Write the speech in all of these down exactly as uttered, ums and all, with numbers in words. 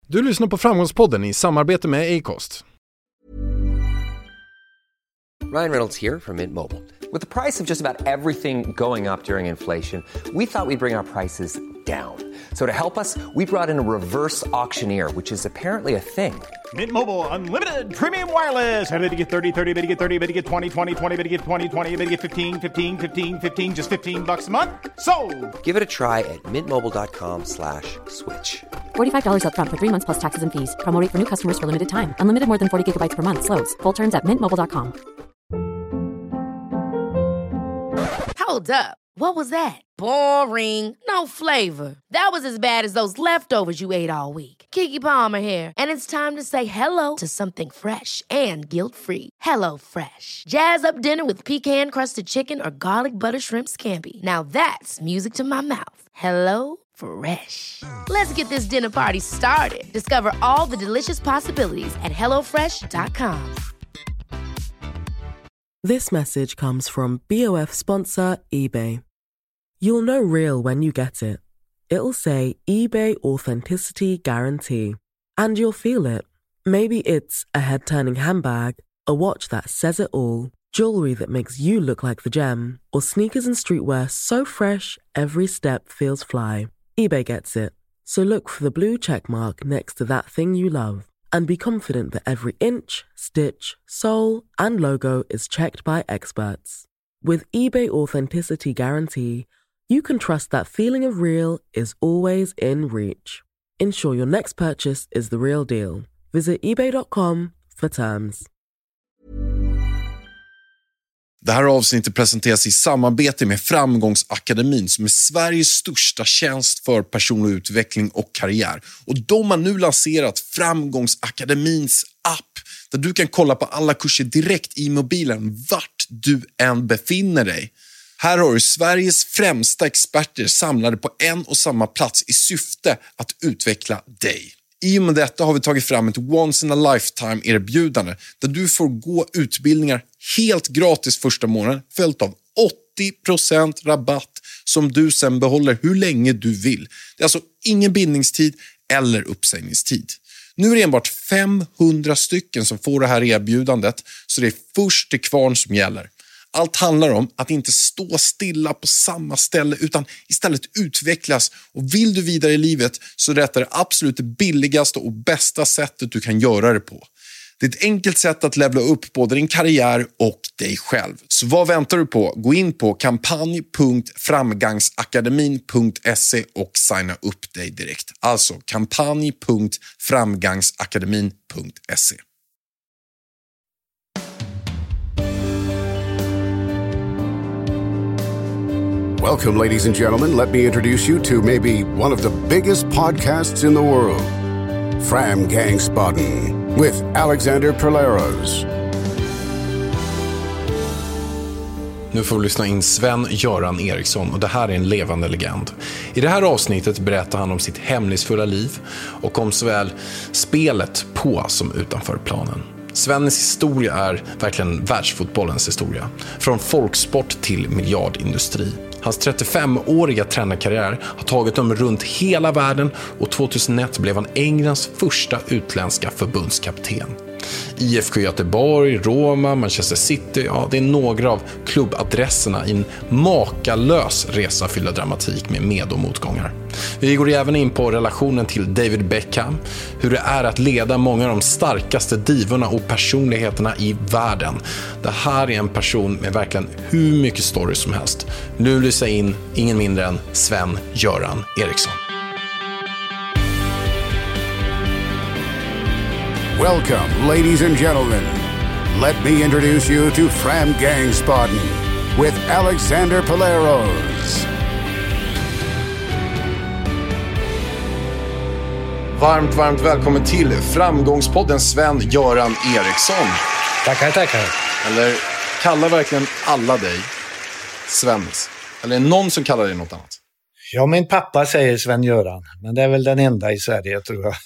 Du lyssnar på Framgångspodden i samarbete med Acast. Ryan Reynolds here from Mint Mobile. With the price of just about everything going up during inflation, we thought we'd bring our prices down. So to help us, we brought in a reverse auctioneer, which is apparently a thing. Mint Mobile Unlimited Premium Wireless. How to get thirty, thirty, how to get thirty, how to get twenty, twenty, twenty, how to get twenty, twenty, how to get fifteen, fifteen, fifteen, fifteen, just fifteen bucks a month? Sold! Give it a try at mintmobile.com slash switch. forty-five dollars up front for three months plus taxes and fees. Promo rate for new customers for limited time. Unlimited more than forty gigabytes per month. Slows full terms at mint mobile dot com. Hold up. What was that? Boring. No flavor. That was as bad as those leftovers you ate all week. Keke Palmer here, and it's time to say hello to something fresh and guilt-free. Hello Fresh. Jazz up dinner with pecan-crusted chicken or garlic butter shrimp scampi. Now that's music to my mouth. Hello Fresh. Let's get this dinner party started. Discover all the delicious possibilities at hello fresh dot com. This message comes from B O F sponsor eBay. You'll know real when you get it. It'll say eBay Authenticity Guarantee. And you'll feel it. Maybe it's a head-turning handbag, a watch that says it all, jewelry that makes you look like the gem, or sneakers and streetwear so fresh every step feels fly. eBay gets it. So look for the blue check mark next to that thing you love. And be confident that every inch, stitch, sole, and logo is checked by experts. With eBay Authenticity Guarantee, you can trust that feeling of real is always in reach. Ensure your next purchase is the real deal. Visit ebay dot com for terms. Det här avsnittet presenteras i samarbete med Framgångsakademin som är Sveriges största tjänst för personlig utveckling och karriär. Och de har nu lanserat Framgångsakademins app där du kan kolla på alla kurser direkt i mobilen vart du än befinner dig. Här har du Sveriges främsta experter samlade på en och samma plats i syfte att utveckla dig. I och med detta har vi tagit fram ett once in a lifetime erbjudande där du får gå utbildningar helt gratis första månaden följt av åttio procent rabatt som du sen behåller hur länge du vill. Det är alltså ingen bindningstid eller uppsägningstid. Nu är det enbart femhundra stycken som får det här erbjudandet så det är först till kvarn som gäller. Allt handlar om att inte stå stilla på samma ställe utan istället utvecklas. Och vill du vidare i livet så är detta det absolut det billigaste och bästa sättet du kan göra det på. Det är ett enkelt sätt att levla upp både din karriär och dig själv. Så vad väntar du på? Gå in på kampanj punkt framgangsakademin punkt se och signa upp dig direkt. Alltså kampanj punkt framgangsakademin punkt se. Welcome, ladies and gentlemen. Let me introduce you to maybe one of the biggest podcasts in the world, Framgangspodden, with Alexander Perleros. Nu får vi lyssna in Sven-Göran Eriksson och det här är en levande legend. I det här avsnittet berättar han om sitt hemlighetsfulla liv och om såväl spelet på som utanför planen. Svens historia är verkligen världsfotbollens historia. Från folksport till miljardindustri. Hans trettiofemåriga tränarkarriär har tagit dem runt hela världen och tjugohundraett blev han Englands första utländska förbundskapten. I F K Göteborg, Roma, Manchester City, ja det är några av klubbadresserna i en makalös resa fylld av dramatik med med- och motgångar. Vi går även in på relationen till David Beckham, hur det är att leda många av de starkaste divorna och personligheterna i världen. Det här är en person med verkligen hur mycket story som helst. Nu lyssnar in ingen mindre än Sven-Göran Eriksson. Welcome, ladies and gentlemen. Let me introduce you to Framgangspodden with Alexander Perleros. Varmt, varmt välkommen till Framgångspodden Sven-Göran Eriksson. Tackar, tackar. Eller kallar verkligen alla dig Svennis? Eller är det någon som kallar dig något annat? Ja, min pappa säger Sven-Göran. Men det är väl den enda i Sverige, tror jag.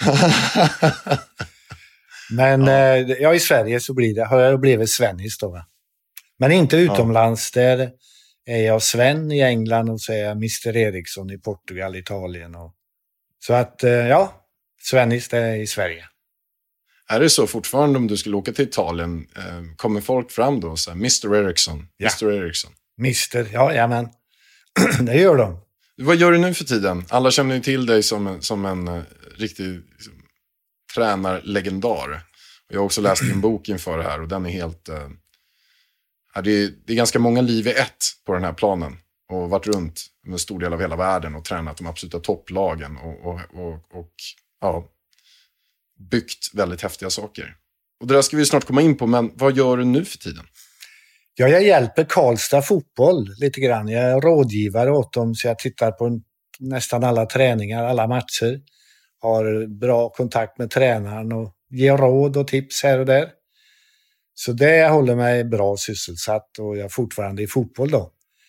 Men ja. Eh, ja, i Sverige så blir det, har jag blivit Svennis då. Va? Men inte utomlands. Ja. Där är jag Sven i England och så är jag mister Eriksson i Portugal, Italien. Och... Så att, eh, ja, Svennis, det är i Sverige. Är det så fortfarande om du skulle åka till Italien, eh, kommer folk fram då och säger mister Eriksson, Ja. mister Eriksson? Mister, ja, ja men det gör de. Vad gör du nu för tiden? Alla känner ju till dig som en, som en uh, riktig liksom, tränarlegendar. Jag har också läst din bok inför det här och den är helt... Uh, ja, det, är, det är ganska många liv i ett på den här planen. Och varit runt med en stor del av hela världen och tränat de absoluta topplagen och, och, och, och ja, byggt väldigt häftiga saker. Och det där ska vi snart komma in på, men vad gör du nu för tiden? Ja, jag hjälper Karlstad fotboll lite grann. Jag är rådgivare åt dem så jag tittar på nästan alla träningar, alla matcher. Har bra kontakt med tränaren och ger råd och tips här och där. Så det håller mig bra sysselsatt och jag är fortfarande i fotboll då.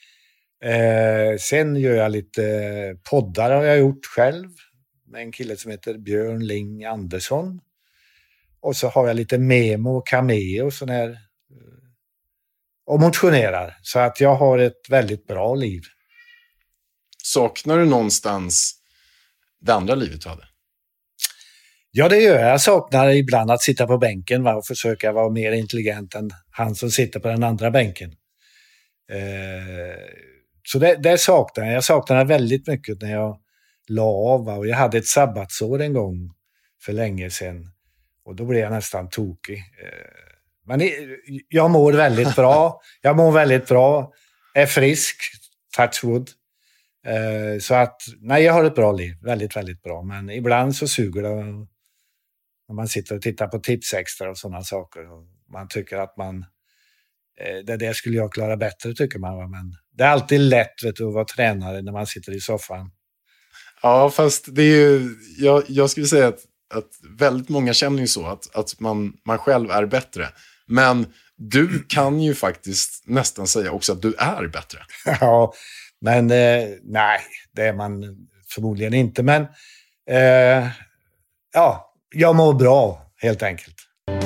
Eh, sen gör jag lite poddar har jag gjort själv med en kille som heter Björn Ling Andersson. Och så har jag lite memo och cameo och sån här och motionerar. Så att jag har ett väldigt bra liv. Saknar du någonstans det andra livet du hade? Ja, det gör jag. Jag saknar ibland att sitta på bänken va, och försöka vara mer intelligent än han som sitter på den andra bänken. Eh, så det, det saknar jag. Jag saknar väldigt mycket när jag la av. Va, och jag hade ett sabbatsår en gång för länge sedan. Och då blev jag nästan tokig. Eh, Men jag mår väldigt bra. Jag mår väldigt bra. Är frisk. Touch wood. Eh, så att, nej, jag har ett bra liv. Väldigt, väldigt bra. Men ibland så suger det när man sitter och tittar på Tipsextra och sådana saker. Och man tycker att man... Eh, det där skulle jag klara bättre, tycker man. Va? Men det är alltid lätt, vet du, att vara tränare när man sitter i soffan. Ja, fast det är ju... Jag, jag skulle säga att, att väldigt många känner ju så. Att, att man, man själv är bättre. Men du kan ju faktiskt nästan säga också att du är bättre. Ja, men eh, nej, det är man förmodligen inte. Men eh, ja, jag mår bra helt enkelt.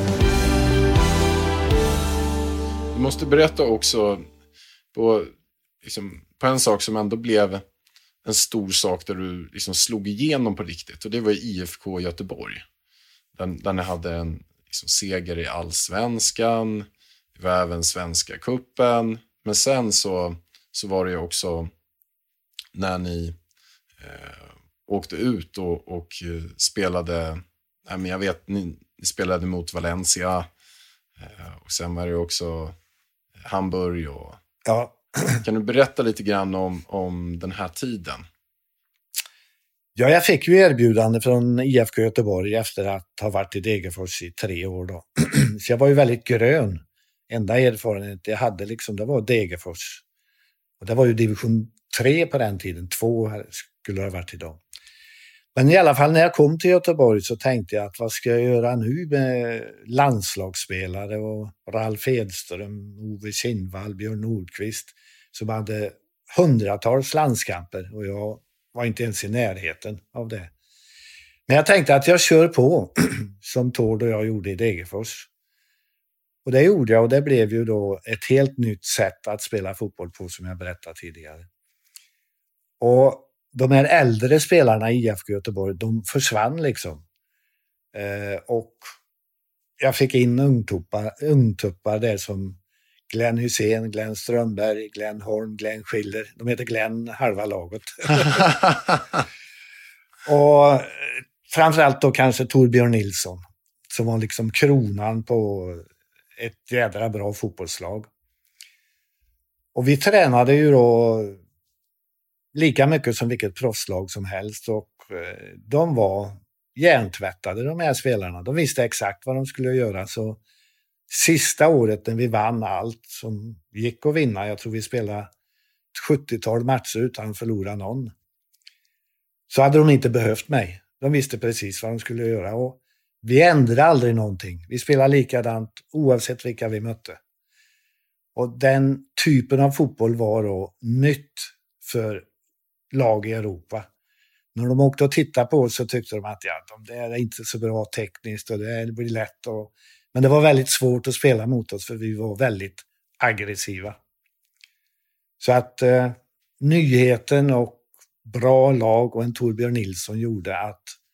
Du måste berätta också på, liksom, på en sak som ändå blev en stor sak där du liksom slog igenom på riktigt. Och det var I F K Göteborg. Där, där ni hade en liksom seger i allsvenskan, det var även svenska kuppen, men sen så, så var det ju också när ni eh, åkte ut och, och spelade, nej men jag vet, ni, ni spelade mot Valencia eh, och sen var det också Hamburg. Och, ja. Kan du berätta lite grann om, om den här tiden? Ja, jag fick ju erbjudande från I F K Göteborg efter att ha varit i Degerfors i tre år då. Så jag var ju väldigt grön. Enda erfarenhet jag hade liksom, det var Degerfors. Och det var ju division tre på den tiden. Två skulle det ha varit idag. Men i alla fall när jag kom till Göteborg så tänkte jag att vad ska jag göra nu med landslagsspelare och Ralf Edström, Ove Kindvall, Björn Nordqvist som hade hundratals landskamper och jag var inte ens i närheten av det. Men jag tänkte att jag kör på som Tord och jag gjorde i Degerfors. Och det gjorde jag och det blev ju då ett helt nytt sätt att spela fotboll på som jag berättade tidigare. Och de här äldre spelarna i I F K Göteborg, de försvann liksom. Eh, och jag fick in ungtuppar, ungtuppar där som Glenn Hussein, Glenn Strömberg, Glenn Horn, Glenn Schiller. De heter Glenn halva laget. Och framförallt då kanske Torbjörn Nilsson som var liksom kronan på ett jädra bra fotbollslag. Och vi tränade ju då lika mycket som vilket proffslag som helst och de var hjärntvättade, de här spelarna. De visste exakt vad de skulle göra. Så sista året när vi vann allt som gick att vinna, jag tror vi spelade ett sjuttiotal matcher utan att förlora någon, så hade de inte behövt mig. De visste precis vad de skulle göra och vi ändrade aldrig någonting. Vi spelade likadant oavsett vilka vi mötte. Och den typen av fotboll var då nytt för lag i Europa. När de åkte och tittade på oss så tyckte de att ja, de där är inte så bra tekniskt och det blir lätt. Och... Men det var väldigt svårt att spela mot oss för vi var väldigt aggressiva. Så att eh, nyheten och bra lag och en Torbjörn Nilsson gjorde att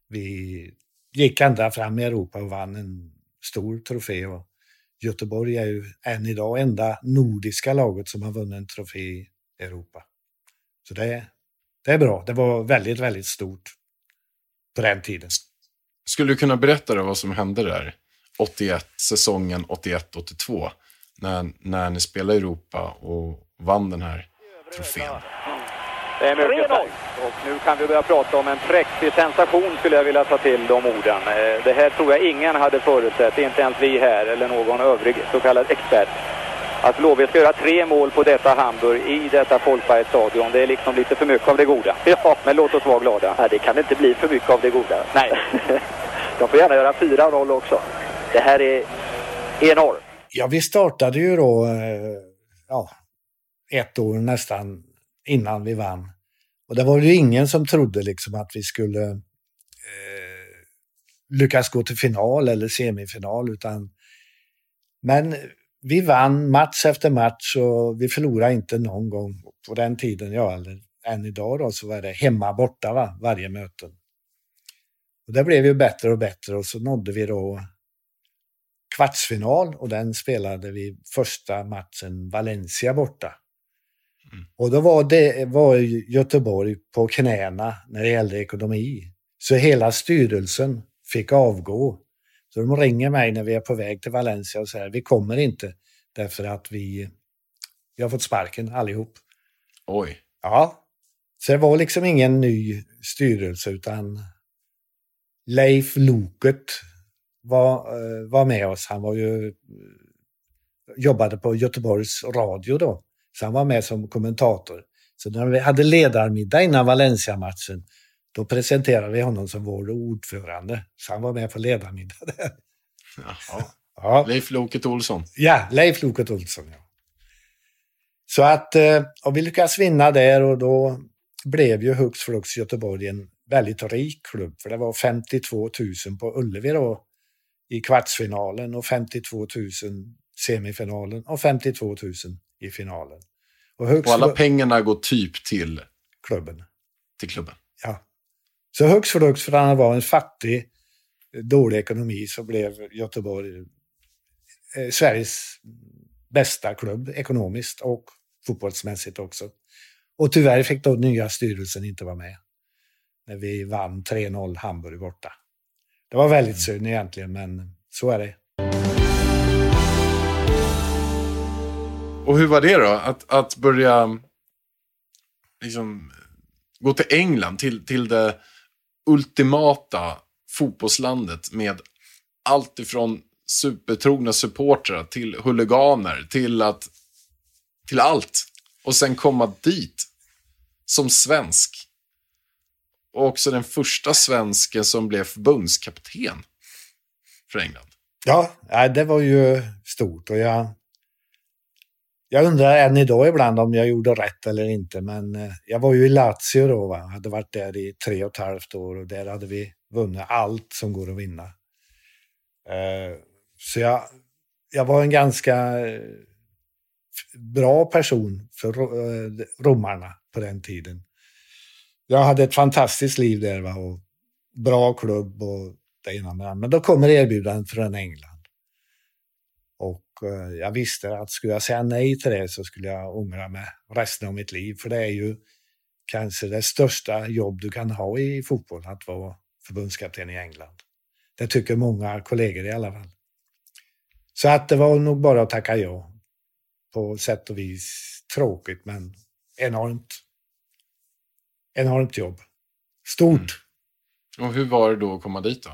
vi gick ända fram i Europa och vann en stor trofé. Och Göteborg är ju än idag enda nordiska laget som har vunnit en trofé i Europa. Så det, det är bra. Det var väldigt, väldigt stort på den tiden. Skulle du kunna berätta då vad som hände där åttioett, säsongen åttioett åttiotvå när, när ni spelade i Europa och vann den här trofén? Det är mycket starkt. Och nu kan vi börja prata om en präktig sensation, skulle jag vilja ta till de orden. Det här tror jag ingen hade förutsett, inte ens vi här eller någon övrig så kallad expert. Att Blåvitt ska göra tre mål på detta Hamburg i detta Folkparkstadion, det är liksom lite för mycket av det goda. Ja, men låt oss vara glada. Ja, det kan inte bli för mycket av det goda. Nej. De får gärna göra fyra noll också. Det här är enormt. Ja, vi startade ju då ja, ett år nästan innan vi vann. Och det var ju ingen som trodde liksom att vi skulle eh, lyckas gå till final eller semifinal. Utan, men vi vann match efter match och vi förlorade inte någon gång. På den tiden, ja, eller än idag då, så var det hemma borta va, varje möten. Och det blev ju bättre och bättre och så nådde vi då kvartsfinal och den spelade vi första matchen Valencia borta. Mm. Och då var, det, var Göteborg på knäna när det gällde ekonomi. Så hela styrelsen fick avgå. Så de ringer mig när vi är på väg till Valencia och säger vi kommer inte därför att vi, vi har fått sparken allihop. Oj. Ja, så det var liksom ingen ny styrelse utan Leif Loket var, var med oss. Han var ju, jobbade på Göteborgs radio då. Så han var med som kommentator. Så när vi hade ledarmiddag innan Valencia-matchen då presenterade vi honom som vår ordförande. Så han var med på ledarmiddag där. Jaha. Ja. Leif Loket Olsson. Ja, Leif Loket Olsson. Ja. Så att och vi lyckades vinna där och då blev ju hux flux Göteborg en väldigt rik klubb. För det var femtiotvå tusen på Ullevi då i kvartsfinalen och femtiotvå tusen semifinalen och femtiotvå tusen i finalen. Och, högst och alla pengarna går typ till klubben. Till klubben. Ja. Så högst för högst för att han var en fattig, dålig ekonomi så blev Göteborg eh, Sveriges bästa klubb ekonomiskt och fotbollsmässigt också. Och tyvärr fick då nya styrelsen inte vara med när vi vann tre noll Hamburg borta. Det var väldigt mm. synd egentligen, men så är det. Och hur var det då? Att, att börja liksom, gå till England, till, till det ultimata fotbollslandet med allt ifrån supertrogna supportrar till huliganer, till, att, till allt. Och sen komma dit som svensk. Och också den första svensken som blev förbundskapten för England. Ja, det var ju stort och jag... Jag undrar än idag ibland om jag gjorde rätt eller inte, men jag var ju i Lazio då, va? Hade varit där i tre och ett halvt år och där hade vi vunnit allt som går att vinna. Uh, så jag, jag var en ganska bra person för uh, romarna på den tiden. Jag hade ett fantastiskt liv där va? Och bra klubb och det ena med det andra. Men då kommer erbjudandet från England. Och jag visste att skulle jag säga nej till det så skulle jag ångra mig resten av mitt liv. För det är ju kanske det största jobb du kan ha i fotboll, att vara förbundskapten i England. Det tycker många kollegor i alla fall. Så att det var nog bara att tacka ja. På sätt och vis tråkigt, men enormt. Enormt jobb. Stort. Mm. Och hur var det då att komma dit då?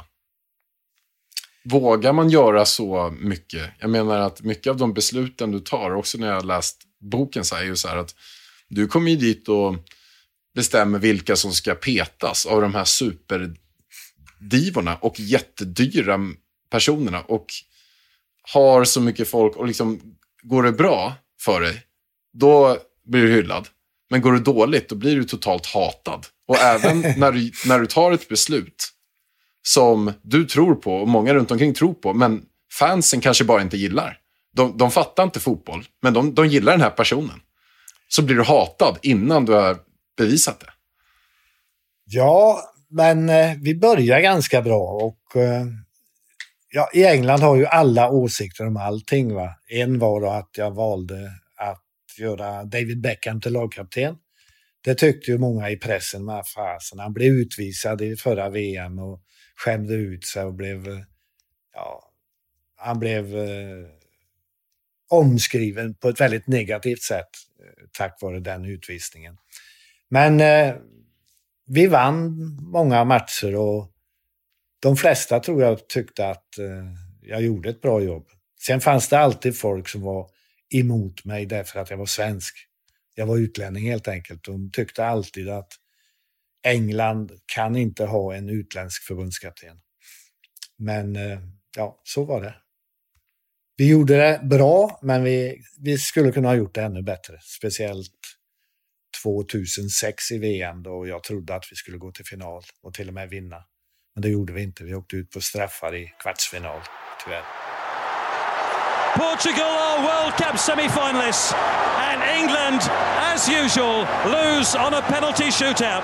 Vågar man göra så mycket? Jag menar att mycket av de besluten du tar, också när jag har läst boken, så är ju så här att du kommer ju dit och bestämmer vilka som ska petas av de här superdivorna och jättedyra personerna och har så mycket folk och liksom går det bra för dig, då blir du hyllad. Men går det dåligt, då blir du totalt hatad. Och även när du, när du tar ett beslut som du tror på och många runt omkring tror på, men fansen kanske bara inte gillar. De, de fattar inte fotboll, men de, de gillar den här personen. Så blir du hatad innan du har bevisat det. Ja, men eh, vi började ganska bra och eh, ja, i England har ju alla åsikter om allting. Va? En var då att jag valde att göra David Beckham till lagkapten. Det tyckte ju många i pressen med fasen. Han blev utvisad i förra V M och skämde ut sig och blev, ja, han blev eh, omskriven på ett väldigt negativt sätt eh, tack vare den utvisningen. Men eh, vi vann många matcher och de flesta tror jag tyckte att eh, jag gjorde ett bra jobb. Sen fanns det alltid folk som var emot mig därför att jag var svensk. Jag var utlänning helt enkelt. De tyckte alltid att England kan inte ha en utländsk förbundskapten. Men eh, ja, så var det. Vi gjorde det bra, men vi, vi skulle kunna ha gjort det ännu bättre. Speciellt tvåtusensex i V M då jag trodde att vi skulle gå till final och till och med vinna. Men det gjorde vi inte. Vi åkte ut på straffar i kvartsfinal, tyvärr. Portugal are World Cup semi-finalists and England, as usual, lose on a penalty shootout.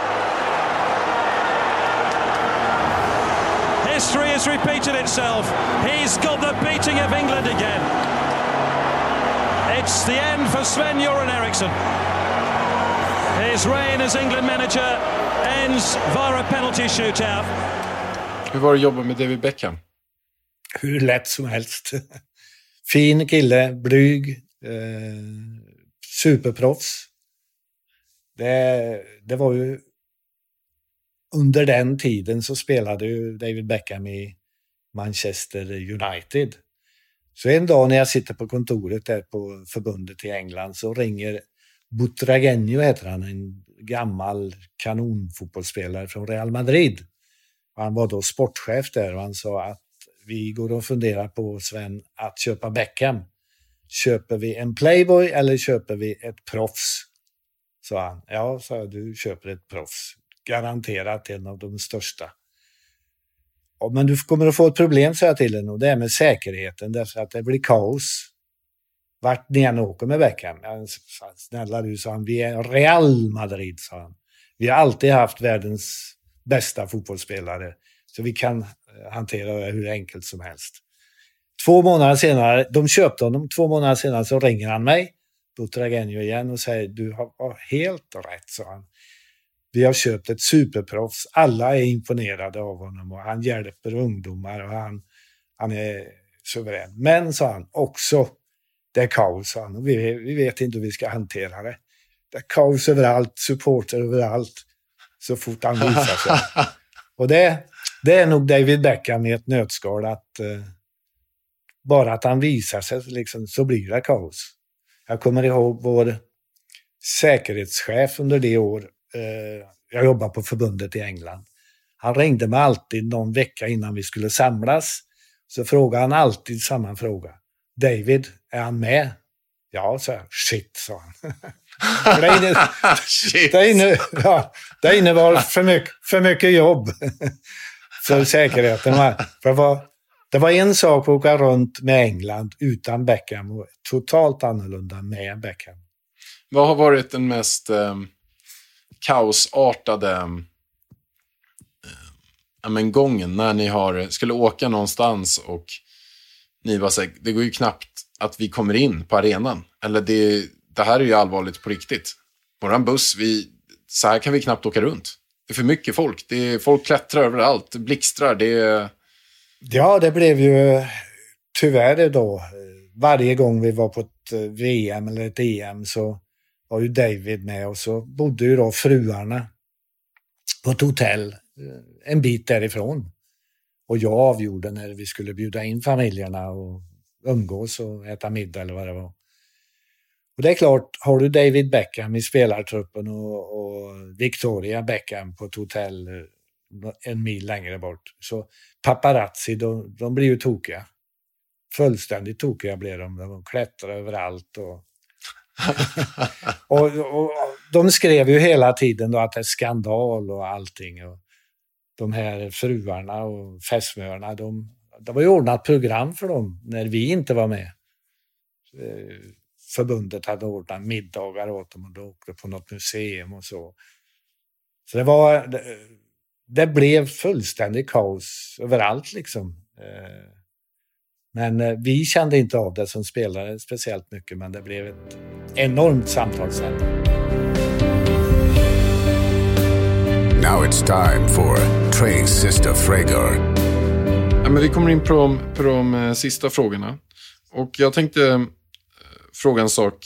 History has repeated itself. He's got the beating of England again. It's the end for Sven-Göran Eriksson. His reign as England manager ends via a penalty shootout. Hur var det att jobba med David Beckham? Hur lätt som helst. Fin kille, blyg, eh, superproffs. Det, det var ju under den tiden så spelade ju David Beckham i Manchester United. Så en dag när jag sitter på kontoret där på förbundet i England så ringer Butragueño, heter han, en gammal kanonfotbollsspelare från Real Madrid. Han var då sportchef där och han sa att vi går och funderar på, Sven, att köpa Beckham. Köper vi en playboy eller köper vi ett proffs? Sa han. Ja, sa jag, du köper ett proffs. Garanterat en av de största. Ja, men du kommer att få ett problem, sa jag till henne, och det är med säkerheten. Därför att det blir kaos. Vart ni än åker med Beckham. Jag sa, snälla du, sa han, vi är Real Madrid, sa han. Vi har alltid haft världens bästa fotbollsspelare. Så vi kan hantera det hur enkelt som helst. Två månader senare, de köpte honom, två månader senare så ringer han mig, Butragueño igen, och säger, du har helt rätt, sa han. Vi har köpt ett superproffs, alla är imponerade av honom och han hjälper ungdomar och han, han är suverän. Men, sa han, också det är kaos, sa han, och vi, vi vet inte hur vi ska hantera det. Det är kaos överallt, supporter överallt, så fort han visar sig. Och det, det är nog David Beckham i ett nötskal, att eh, bara att han visar sig liksom, så blir det kaos. Jag kommer ihåg vår säkerhetschef under det år eh, jag jobbade på förbundet i England. Han ringde mig alltid någon vecka innan vi skulle samlas. Så frågade han alltid samma fråga. David, är han med? Ja, så här, shit, sa han. det, inne, det, inne, ja, det innebar för mycket, för mycket jobb för säkerheten. För det, var, det var en sak att åka runt med England utan Beckham och totalt annorlunda med Beckham. Vad har varit den mest eh, kaosartade eh, men gången när ni har, skulle åka någonstans och ni var så, det går ju knappt att vi kommer in på arenan. Eller det, det här är ju allvarligt på riktigt. Våran buss, vi, så här kan vi knappt åka runt. Det är för mycket folk. Det är, folk klättrar överallt, det blixtrar. Det är... Ja, det blev ju tyvärr då. Varje gång vi var på ett V M eller ett E M så var ju David med och så bodde ju då fruarna på ett hotell en bit därifrån. Och jag avgjorde när vi skulle bjuda in familjerna och umgås och äta middag eller vad det var. Och det är klart, har du David Beckham i spelartruppen och, och Victoria Beckham på ett hotell en mil längre bort, så paparazzi, de, de blir ju tokiga. Fullständigt tokiga blir de. De klättrar överallt och och, och, och de skrev ju hela tiden då att det är skandal och allting. Och de här fruarna och fästmörarna, de, det var ju ordnat program för dem när vi inte var med. Förbundet hade ordnat middagar åt dem och då åkte på något museum och så. Så det var, det blev fullständigt kaos överallt liksom. Men vi kände inte av det som spelare speciellt mycket, men det blev ett enormt samtalsämne. Now it's time for Trey's Sister Frager. Ja, men vi kommer in på de, på de uh, sista frågorna. Och jag tänkte uh, fråga en sak.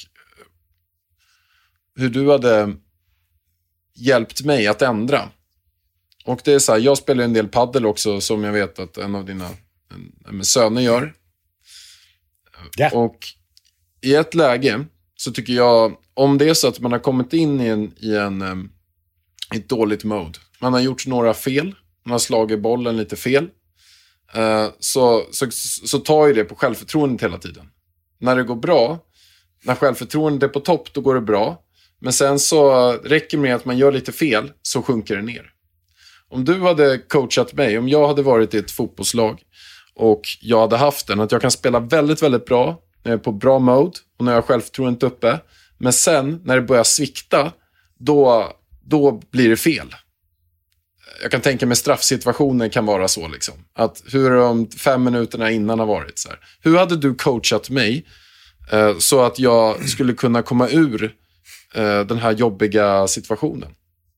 Hur du hade hjälpt mig att ändra. Och det är så här, jag spelar en del paddel också, som jag vet att en av dina en, söner gör. Ja. Och i ett läge så tycker jag, om det är så att man har kommit in i, en, i, en, um, i ett dåligt mode. Man har gjort några fel. Man har slagit bollen lite fel. Uh, så, så, så tar ju det på självförtroendet hela tiden. När det går bra, när självförtroendet är på topp, då går det bra. Men sen så räcker det med att man gör lite fel, så sjunker det ner. Om du hade coachat mig, om jag hade varit i ett fotbollslag och jag hade haft den, att jag kan spela väldigt, väldigt bra när jag är på bra mode och när jag har självförtroendet uppe. Men sen, när det börjar svikta, då, då blir det fel. Jag kan tänka mig straffsituationen kan vara så liksom. Att hur de fem minuterna innan har varit så här. Hur hade du coachat mig eh, så att jag skulle kunna komma ur eh, den här jobbiga situationen?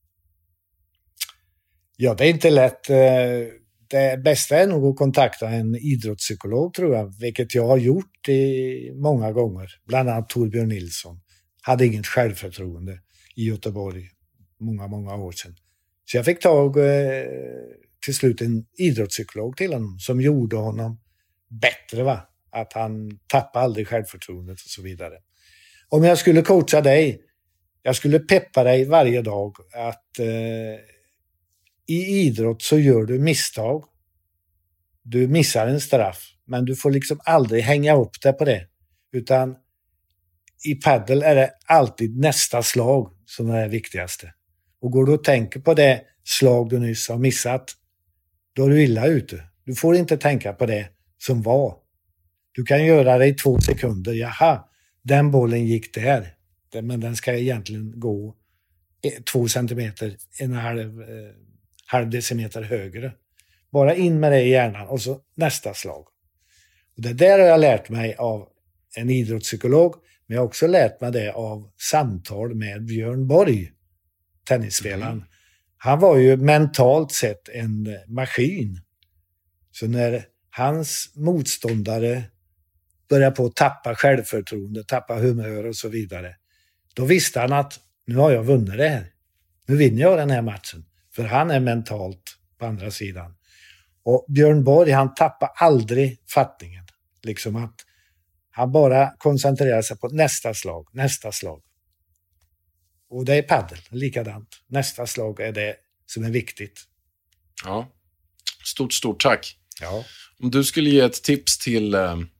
Ja, det är inte lätt. Det bästa är nog att kontakta en idrottspsykolog, tror jag. Vilket jag har gjort i många gånger. Bland annat Torbjörn Nilsson. Hade inget självförtroende i Göteborg många, många år sedan. Så jag fick tag till slut en idrottspsykolog till honom som gjorde honom bättre, va? Att han tappade aldrig självförtroendet och så vidare. Om jag skulle coacha dig, jag skulle peppa dig varje dag att eh, i idrott så gör du misstag. Du missar en straff, men du får liksom aldrig hänga upp dig på det. Utan i paddel är det alltid nästa slag som är det viktigaste. Och går du och tänker på det slag du nyss har missat, då är du illa ute. Du får inte tänka på det som var. Du kan göra det i två sekunder. Jaha, den bollen gick där. Men den ska egentligen gå två centimeter, en halv, eh, halv decimeter högre. Bara in med det i hjärnan och så nästa slag. Och det där har jag lärt mig av en idrottspsykolog, men jag har också lärt mig det av samtal med Björn Borg, tennisspelaren. Mm. Han var ju mentalt sett en maskin. Så när hans motståndare började på att tappa självförtroende, tappa humör och så vidare, då visste han att nu har jag vunnit det här. Nu vinner jag den här matchen. För han är mentalt på andra sidan. Och Björn Borg, han tappar aldrig fattningen. Liksom att han bara koncentrerar sig på nästa slag, nästa slag. Och det är paddel, likadant. Nästa slag är det som är viktigt. Ja, stort, stort tack. Ja. Om du skulle ge ett tips till,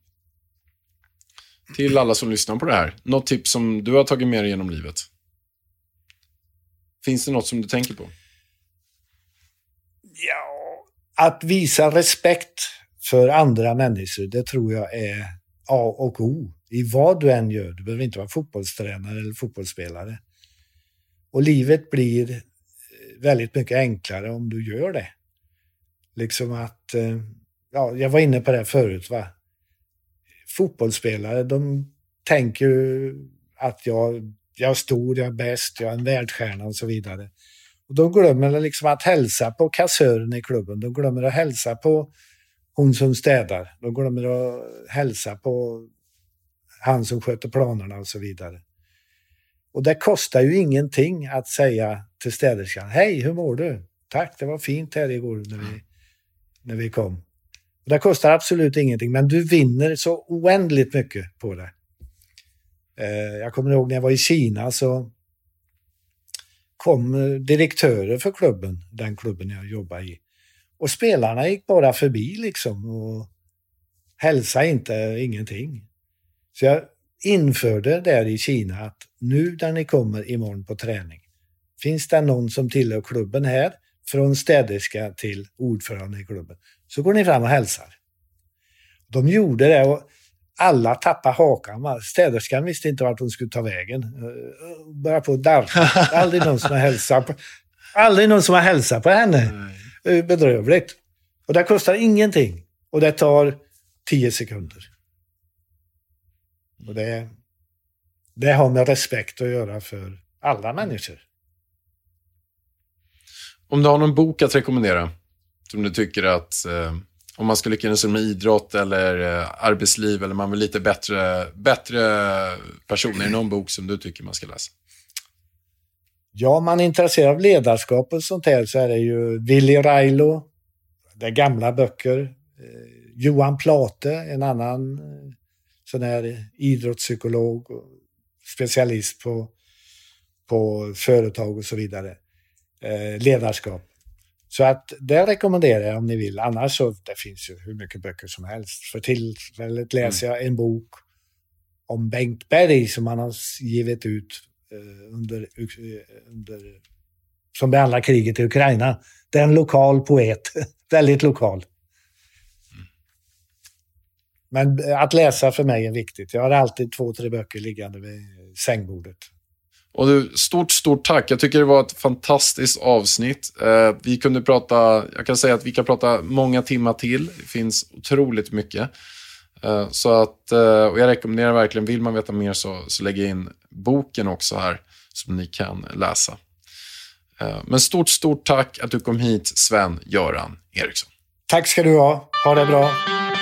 till alla som lyssnar på det här. Något tips som du har tagit med dig genom livet. Finns det något som du tänker på? Ja, att visa respekt för andra människor, det tror jag är A och O. I vad du än gör. Du behöver inte vara fotbollstränare eller fotbollsspelare. Och livet blir väldigt mycket enklare om du gör det. Liksom att, ja, jag var inne på det förut, va. Fotbollsspelare, de tänker att jag, jag är stor, jag är bäst, jag är en världsstjärna och så vidare. Och de glömmer liksom att hälsa på kassören i klubben. De glömmer att hälsa på hon som städar. De glömmer att hälsa på han som sköter planerna och så vidare. Och det kostar ju ingenting att säga till städerskan: hej, hur mår du? Tack, det var fint här igår när vi, när vi kom. Och det kostar absolut ingenting, men du vinner så oändligt mycket på det. Eh, jag kommer ihåg när jag var i Kina, så kom direktörer för klubben, den klubben jag jobbar i. Och spelarna gick bara förbi liksom och hälsade inte, ingenting. Så jag införde där i Kina att nu när ni kommer imorgon på träning, finns det någon som tillhör klubben här, från städerska till ordförande i klubben, så går ni fram och hälsar. De gjorde det och alla tappade hakan. Städerskan visste inte vart hon skulle ta vägen. Bara på darr. Aldrig någon som hälsade på. Aldrig någon som har hälsat på henne. Nej. Bedrövligt. Och det kostar ingenting. Och det tar tio sekunder. Och det, det har med respekt att göra för alla människor. Om du har någon bok att rekommendera som du tycker att eh, om man ska lyckas med idrott eller eh, arbetsliv eller man vill lite bättre, bättre personer, i någon bok som du tycker man ska läsa? Ja, man är intresserad av ledarskap och sånt här så är det ju Willy Railo, det är gamla böcker. Eh, Johan Plate, en annan eh, sån här idrottspsykolog och specialist på, på företag och så vidare. Eh, ledarskap. Så att det rekommenderar jag om ni vill. Annars så det finns ju hur mycket böcker som helst. För tillfället läser jag en bok om Bengt Berg som han har givit ut eh, under, under som behandlar kriget i Ukraina. Det är en lokal poet. Väldigt lokal. Men att läsa för mig är viktigt. Jag har alltid två, tre böcker liggande vid sängbordet. Och du, stort, stort tack. Jag tycker det var ett fantastiskt avsnitt. Eh, vi kunde prata, jag kan säga att vi kan prata många timmar till. Det finns otroligt mycket. Eh, så att, eh, och jag rekommenderar verkligen, vill man veta mer så, så lägg in boken också här som ni kan läsa. Eh, men stort, stort tack att du kom hit, Sven-Göran Eriksson. Tack ska du ha. Ha det bra.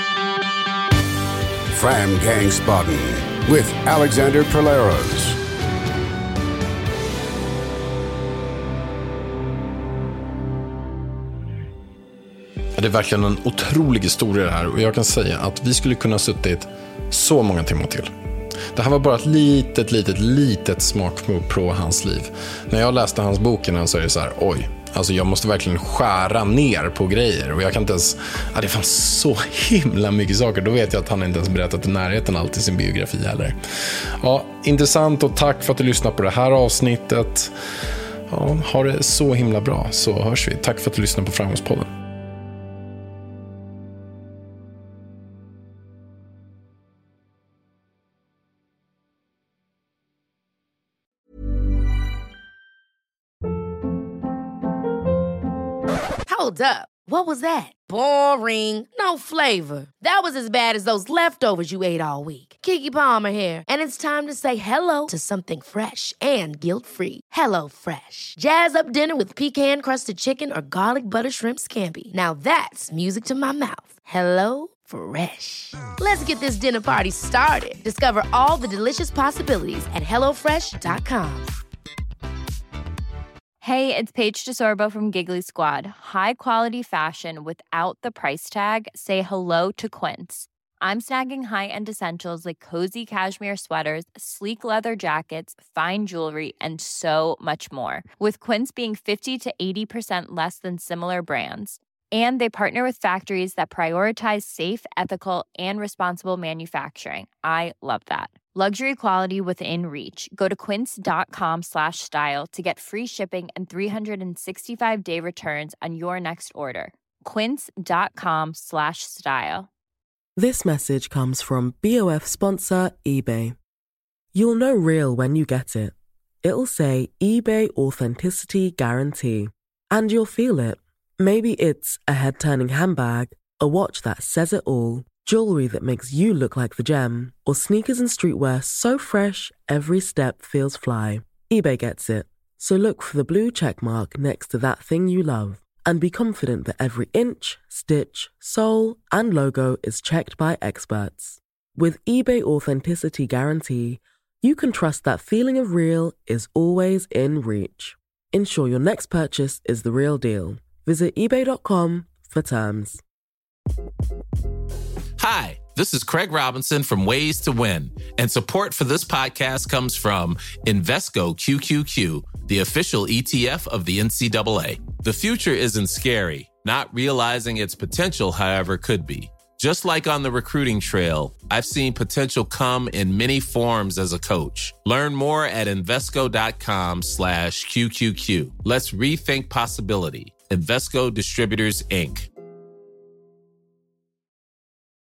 Fram Gangsbaden with Alexander Polaros. Det är verkligen en otrolig historia det här och jag kan säga att vi skulle kunna ha suttit så många timmar till. Det här var bara ett litet, litet, litet smakprov på hans liv. När jag läste hans boken så är det så här, oj, alltså jag måste verkligen skära ner på grejer och jag kan inte ens, ja, det fanns så himla mycket saker. Då vet jag att han inte ens berättat i närheten allt i sin biografi heller. Ja, intressant och tack för att du lyssnade på det här avsnittet. Ja, ha det så himla bra så hörs vi. Tack för att du lyssnade på Framgångspodden. Hold up. What was that? Boring. No flavor. That was as bad as those leftovers you ate all week. Keke Palmer here, and it's time to say hello to something fresh and guilt-free. Hello Fresh. Jazz up dinner with pecan-crusted chicken or garlic butter shrimp scampi. Now that's music to my mouth. Hello Fresh. Let's get this dinner party started. Discover all the delicious possibilities at hello fresh dot com. Hey, it's Paige DeSorbo from Giggly Squad. High quality fashion without the price tag. Say hello to Quince. I'm snagging high-end essentials like cozy cashmere sweaters, sleek leather jackets, fine jewelry, and so much more. With Quince being fifty to eighty percent less than similar brands. And they partner with factories that prioritize safe, ethical, and responsible manufacturing. I love that. Luxury quality within reach. Go to quince.com slash style to get free shipping and three sixty-five day returns on your next order. Quince.com slash style. This message comes from B O F sponsor eBay. You'll know real when you get it. It'll say eBay Authenticity Guarantee. And you'll feel it. Maybe it's a head-turning handbag, a watch that says it all, jewelry that makes you look like the gem, or sneakers and streetwear so fresh every step feels fly. eBay gets it. So look for the blue check mark next to that thing you love and be confident that every inch, stitch, sole, and logo is checked by experts. With eBay Authenticity Guarantee, you can trust that feeling of real is always in reach. Ensure your next purchase is the real deal. Visit ebay dot com for terms. Hi, this is Craig Robinson from Ways to Win, and support for this podcast comes from Invesco Q Q Q, the official E T F of the N C double A. The future isn't scary. Not realizing its potential, however, could be. Just like on the recruiting trail, I've seen potential come in many forms as a coach. Learn more at Invesco.com slash QQQ. Let's rethink possibility. Invesco Distributors, Incorporated.